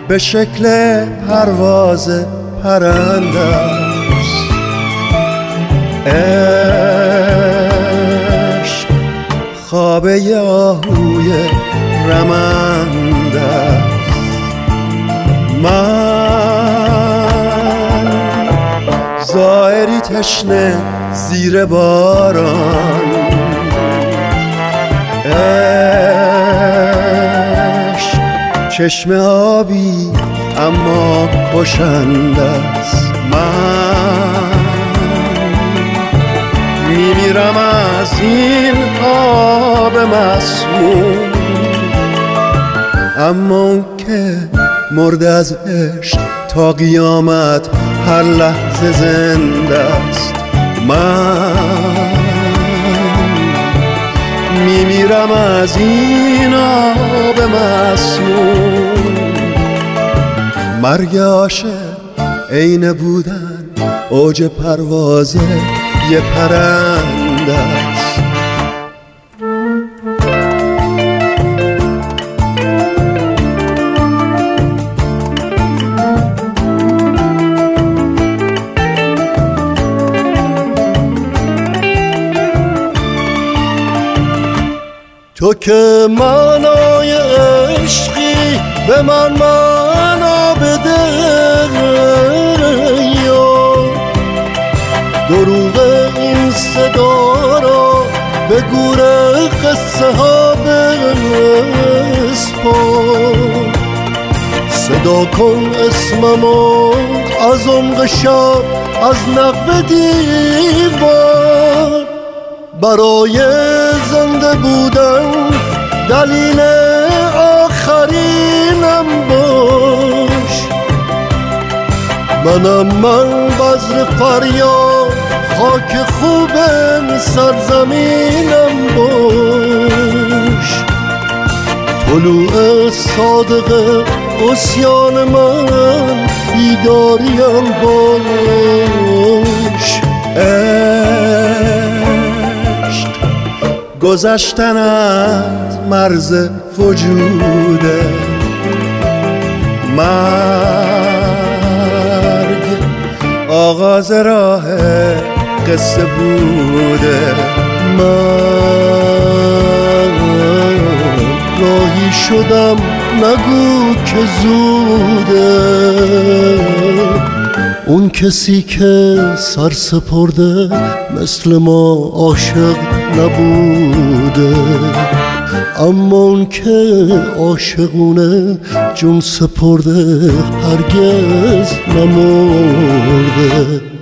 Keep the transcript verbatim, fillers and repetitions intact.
به شکل پرواز پرنده است. عشق خواب آهوی رمنده است. من زائری تشنه زیر باران، عشق چشم آبی اما کشنده است. من میمیرم از این آب مسموم، اما اون که مرده از عشق تا قیامت هر لحظه زنده است. من میمیرم از این آب مسموم. مرگ عاشق عین بودن اوج پرواز یه پرنده است. تو که معنای عشقی به من معنا بده، یا دروغ این صدا را به گور قصه ها بسپار. صدا کن اسممو از عمق شب از نقب دیوار. برای زنده بودن دلیل آخرینم باش. منم من بذر فریاد خاک خوب سرزمینم باش. طلوع صادق عصیان من بیداریم باش. گذشتن از مرز وجوده، مرگ آغاز راه قصه بوده. من راهی شدم نگو که زوده. اون کسی که سر سپرده مثل ما عاشق نبوده، اما اون که عاشقونه جون سپرده هرگز نمرده.